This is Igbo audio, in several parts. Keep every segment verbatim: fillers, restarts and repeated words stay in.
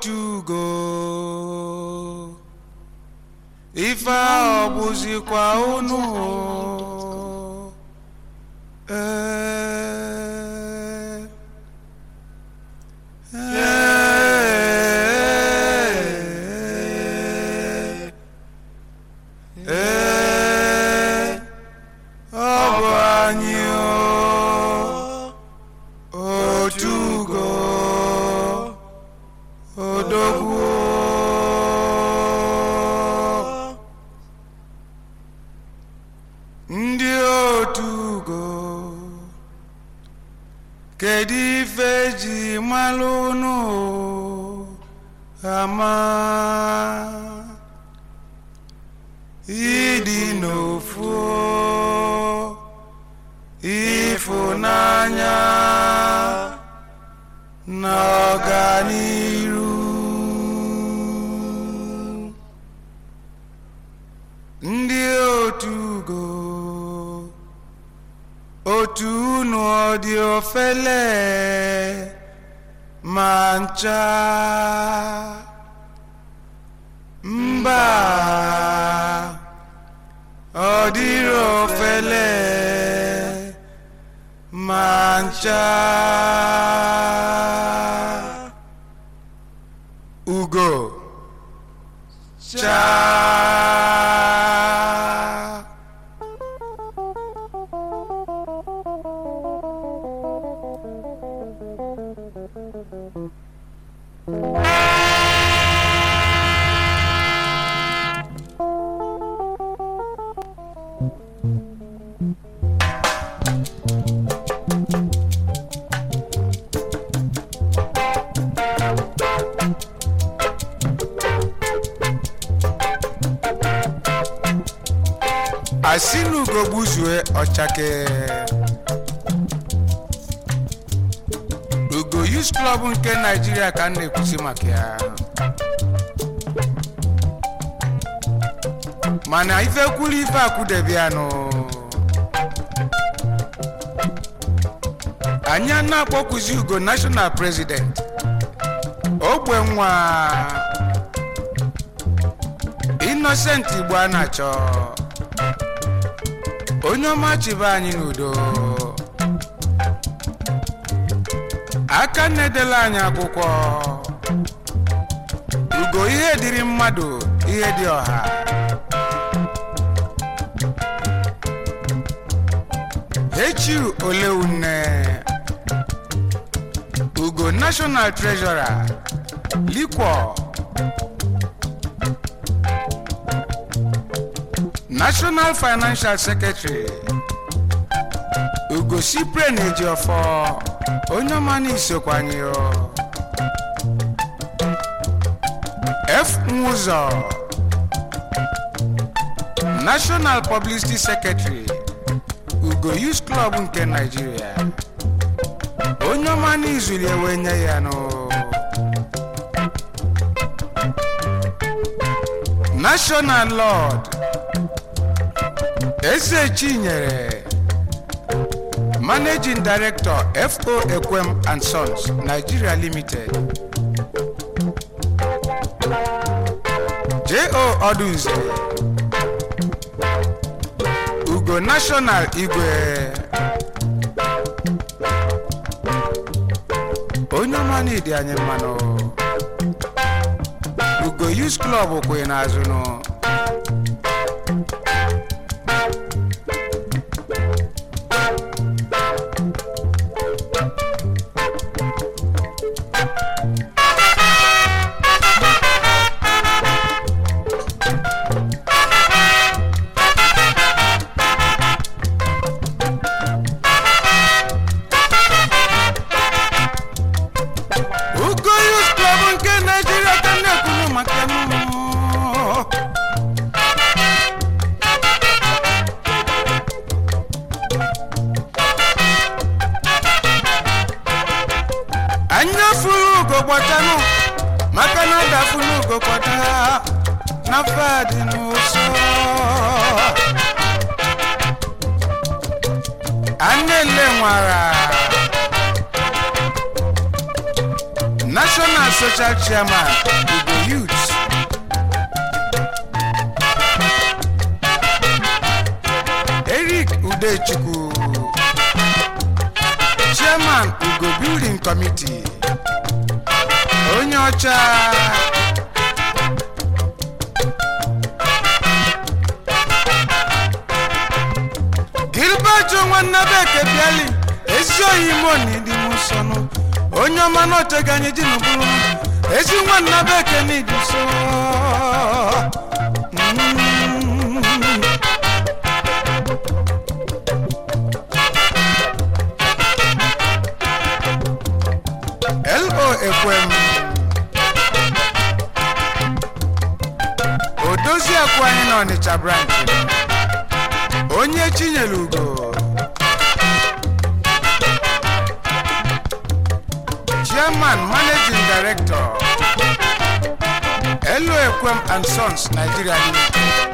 otugo ife ọbụzikwa unu eh eh ọbụ anyị otugo odogwu ndị otugo kedu ife ji malụ unu ama ịdị n'ofu ịfụnanya na ọganiru ndị otugo otu unu ọ dị ofele ma ncha mba ọ dịrị ofele ma ncha ugo cha asinu gobuzue ochake ugo youth club nke Nigeria ka na-ekwusi maka ya mana ife kwuru ife akwudebianụ anya na-akpọkwuzi ugo national president ogbe nwa Innocent Igbo a na-achọ onye ọma chibe anyị n'udo aka na-edela anyị akwụkwọ ugo ihe dịrị mmadụ ihe dị ọha echi oleune ugo national treasurer likwo National Financial Secretary Ugo Cyprian Ejiofor onye mani isokwanyo F Nwuzo National Publicity Secretary Ugo Youth Club nke Nigeria onye mani izuli ewenye ya no National Lord Eze Chinyere Managing Director F O Ekwem and Sons Nigeria Limited J O Odunze Ugo National Igwe Onyomani di anye mano Ugo Youth Club kwe na azuno National Social Chairman Ugo Youth, Eric Udechukwu, Chairman Ugo Building Committee, Onye Ọcha, Gilbert Nwanabeke Biali, ezi oyimo ni di musono, onye ọma na oteganye ji n'ubulu, ezi Nwanabeke ni di so. L O Ekwem Odozi Akwanye na Onitsha branch, onye Chinyere Ugo, Chairman Managing Director L O Ekwem and Sons Nigeria Limited.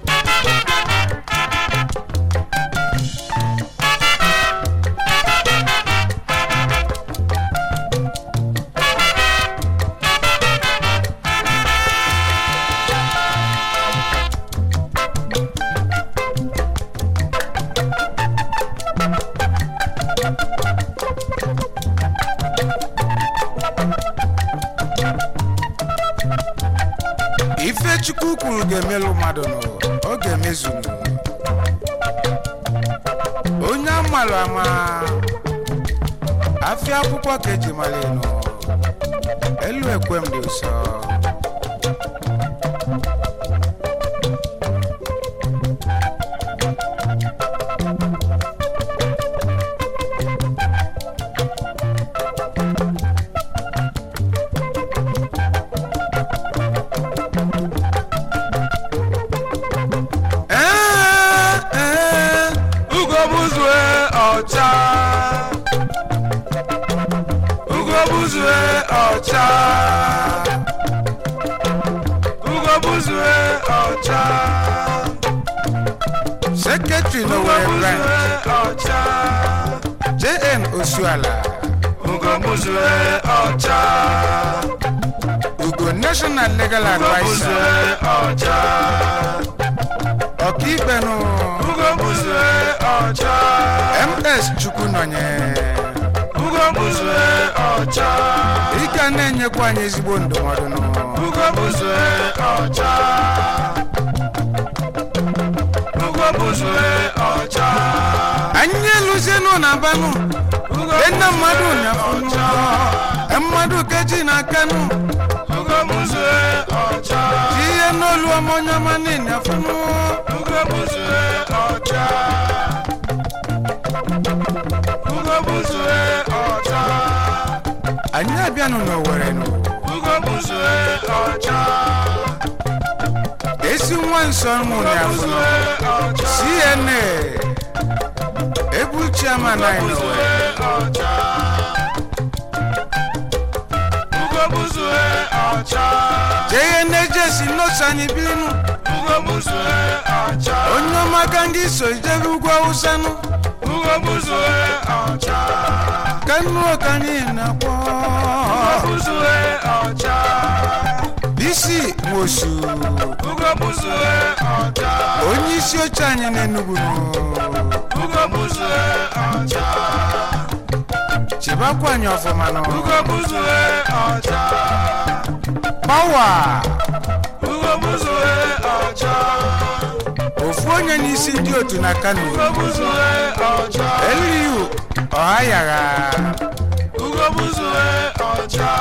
Ifechukwu kwuru ga-emelu mmadụ nụ, ọ ga-emezu nụ. Onye amalụ ama afịa akwụkwọ ka eji mali nụ, Elu Ekwem dị ụsọ. Ugobuzwe Ọcha, Ugobuzwe Ọcha, Secretary Nowhere Branch, Ọcha, J N Osuala, Ugobuzwe Ọcha, Ugo National Legal Advisor, Ọcha, Okibenu, Ugobuzwe Ọcha, M S Chukwunonye, Ugobuzwe Ọcha, Ika na-enyekwa anyị ezigbo ndụmọdụ nụ. Ugobuzwe Ọcha, Ugobuzwe Ọcha, anyị eluzienụ na banụ, ena mmadụ nyafụnụ, mmadụ keji na kanụ. Ugobuzwe Ọcha, ihe n'olu ọmọnyama na-enyafụnụ. Ugobuzwe Ọcha, Ugobuzwe Ọcha, anyị abịanụ n'Owerri nụ. Ugobuzwe Ọcha, esi nwa nsọ mụ na-afụ C N A Ebu Chairman anyị n'Owerri. Ugobuzwe Ọcha, J N A Jesi n'otu anyị bilinu. Ugobuzwe Ọcha, onye ọma ka ndị so ijebe ugwu Awụsa nụ. Ugobuzwe Ọcha, Kanu Okani na-akpọ. Ugobuzwe Ọcha, Bisi Nwosu. Ugobuzwe Ọcha, onye isi oche anyị n'Enugu. Ugobuzwe Ọcha, chibakwa anyị ọfụma nọ. Ugobuzwe Ọcha, Power. Ugobuzwe Ọcha, ofu onye n'isi ndị otu na Kano. Ugobuzwe Ọcha, L U Ọhayagha. Ugobuzwe Ọcha,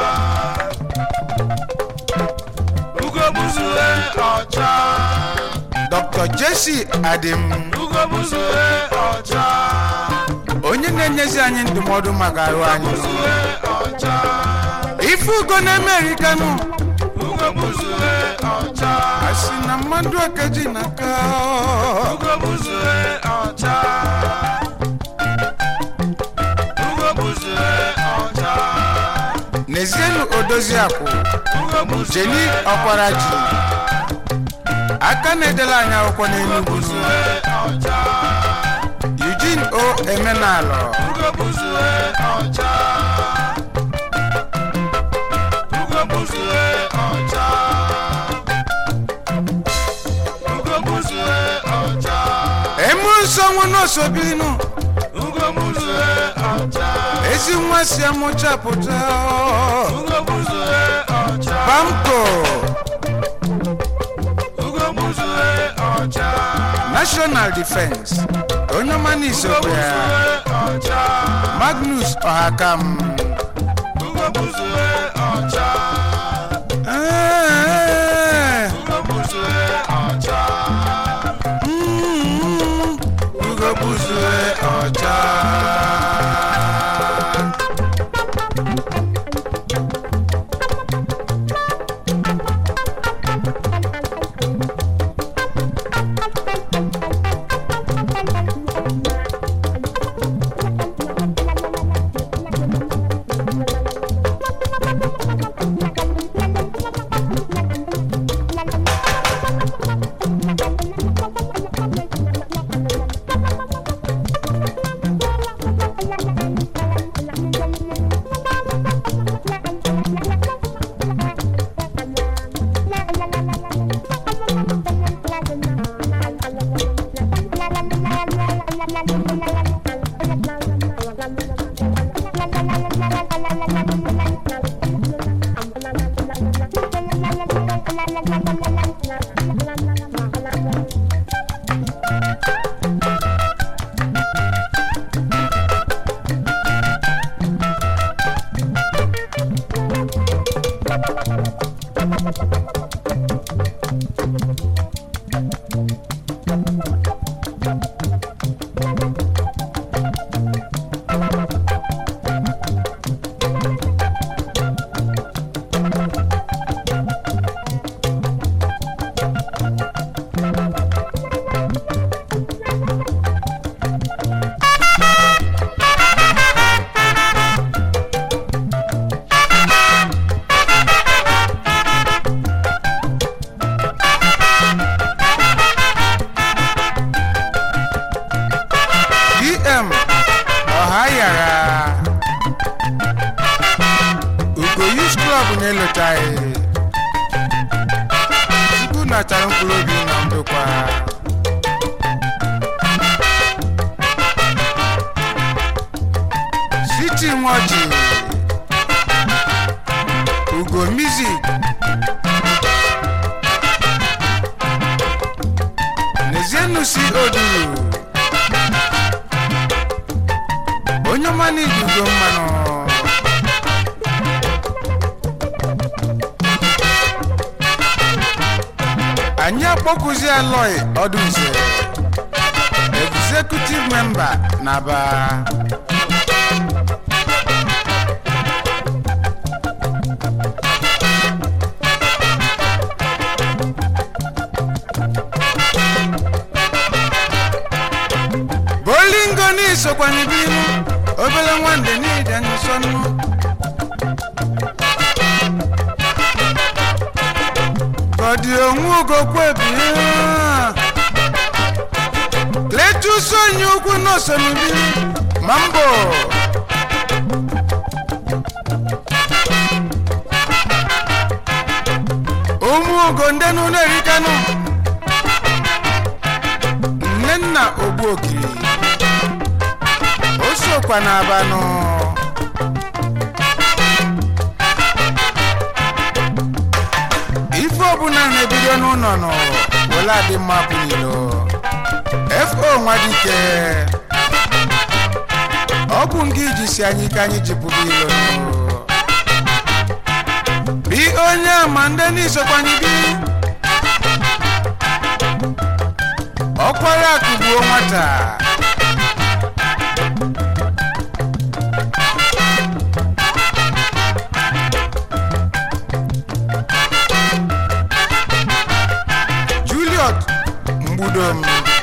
Ugobuzwe Ọcha, Doctor Jesse Adim. Ugobuzwe Ọcha, onye na-enyezi anyị ndụmọdụ maka arụ anyị. Ugobuzwe Ọcha, ife ugo na-Amerika nụ. Ugobuzwe Ọcha, asị na mmadụ okeji na ka. Ugobuzwe Ọcha, Ugobuzwe Ọcha, Nezienu Odoziakwu, Jeni Ọkwaraji, aka na-edela anyị akwụkwọ n'Enugu. Eugene O Emenalo. Ugobuzwe Ọcha, n'osobinu Ugo muzue ọcha. ezi nwa si amụchapụta Ugo muzue ọcha. Bamko Ugo muzue ọcha. National Defense onye ọma n'Isokwe ya ọcha. Magnus Ọhakam Ugo muzue ọcha. Eh, Ugo muzue ọcha. mm, Ugo buzue ọcha. Executive member Naba Bolingo ni Sokwani binu obele nwande ni denu sonu Kodi onwu go kwebi Letu sonyu kuno sonubi Mambo Umu gondenu nerikanu Nenna obuokiri Osokwa na abano Ifo ọbụna na-ebido n'ụlọ nọ wela dị mma pụlilo F O Nwadike ọ bụ nga iji si anyị ka anyị ji pụrụ ilo bi onye ama ndị n'isokwanye bi ọkwara akụgbuo nwata Juliet Mbudom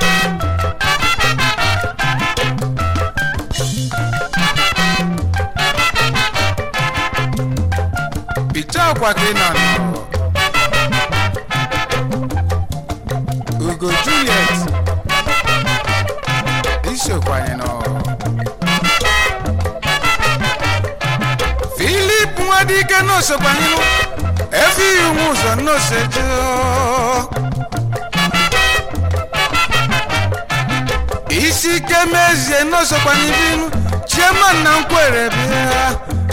Peter Kwakinan Ugo Juliet Isokwanye no Philip Nwadike no sokwanye no Efi umuzo no sejo isi kemezie no sokwani binu chairman na nkwere bia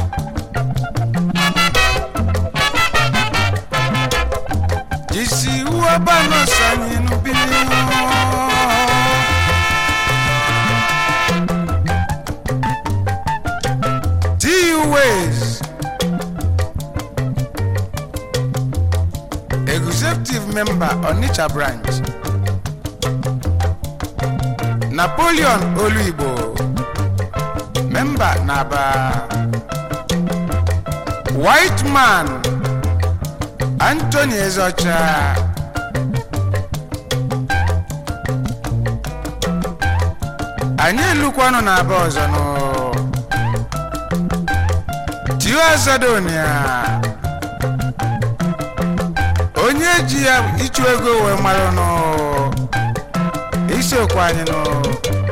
isi uaba no sani no binu ways executive member Onitsha branch Napoleon Oluibo member Naba White man Anthony Ezocha Anye lukwano na bozo no Azadonia onye ji ya ichu ego we maro no isi okwanye no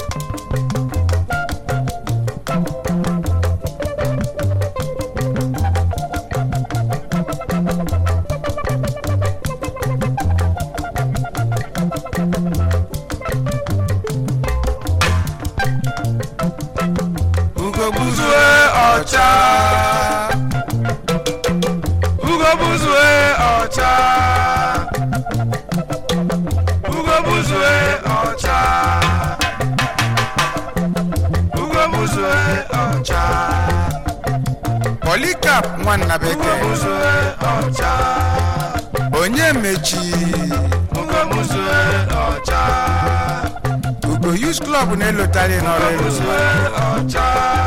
Ugo buzue ocha Buzue ocha Ugo buzue ocha Ugo buzue ocha Polycarp mwana beke Ugo buzue ocha Onye mechi Ugo buzue ocha Ugo Youth Club nelo tali nore Ugo buzue ocha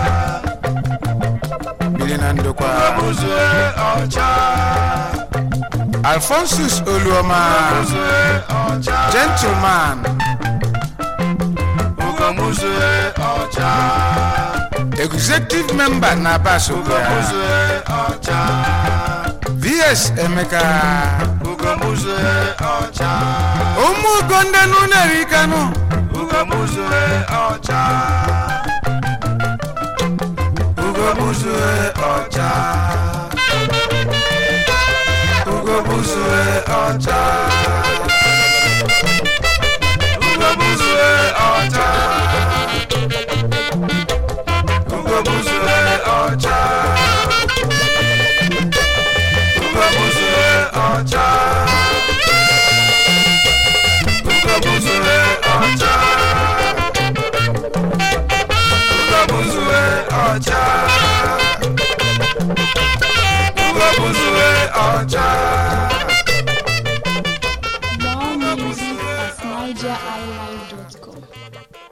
Bilinando kwa Ugo buzue ocha Alphonsus Oluoma Gentleman Ugamuzue Ocha Executive Member Nabasuga V S Emeka Ugamuzue Ocha Umu Gonda Nunerikano Ugamuzue Ocha Ugamuzue Ocha Ugo buzue ocha Ugo buzue ocha Ugo buzue ocha Ugo buzue ocha Ugo buzue ocha Ugo buzue ocha Ugo buzue ocha More music at niger i live dot com.